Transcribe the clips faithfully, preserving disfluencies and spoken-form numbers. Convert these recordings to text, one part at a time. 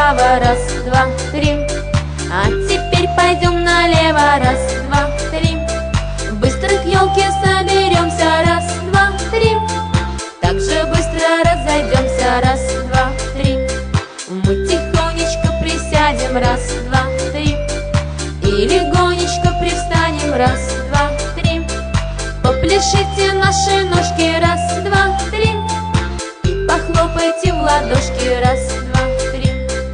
направо, раз, два, три. А теперь пойдем налево, раз, два, три. Быстро к елке соберемся, раз, два, три. Так же быстро разойдемся, раз, два, три. Мы тихонечко присядем, раз, два, три. И легонечко привстанем, раз, два, три. Попляшите наши ножки, раз, два, три. И похлопайте в ладошки, раз, два, три.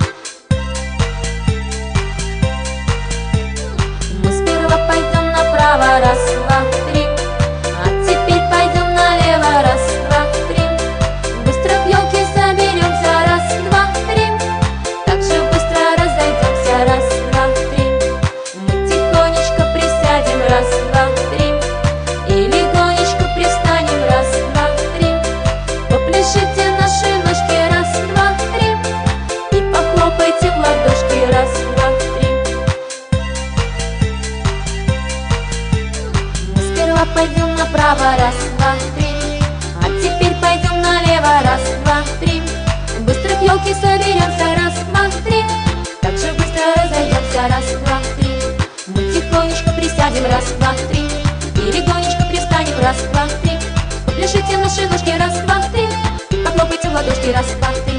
Мы сперва пойдем направо, раз, два, три. А теперь пойдем налево, раз, два, три. Быстро к елке соберемся, раз, два, три. Так же быстро разойдемся, раз, два, три. Мы тихонечко присядем, раз, два, три. И легонечко привстанем, раз, два, три. Попляшите наши ножки, раз, два, три. И похлопайте в ладошки, раз, два, три. Мы сперва пойдем направо, раз, два, три. А теперь пойдем налево, раз, два, три. Быстро к елке соберемся, раз, два, три. Так же быстро разойдемся, раз, два, три. Мы тихонечко присядем, раз, два, три. И легонечко привстанем, раз, два, три. Попляшите наши ножки, раз, два, три. Похлопайте в ладошки, раз, два, три.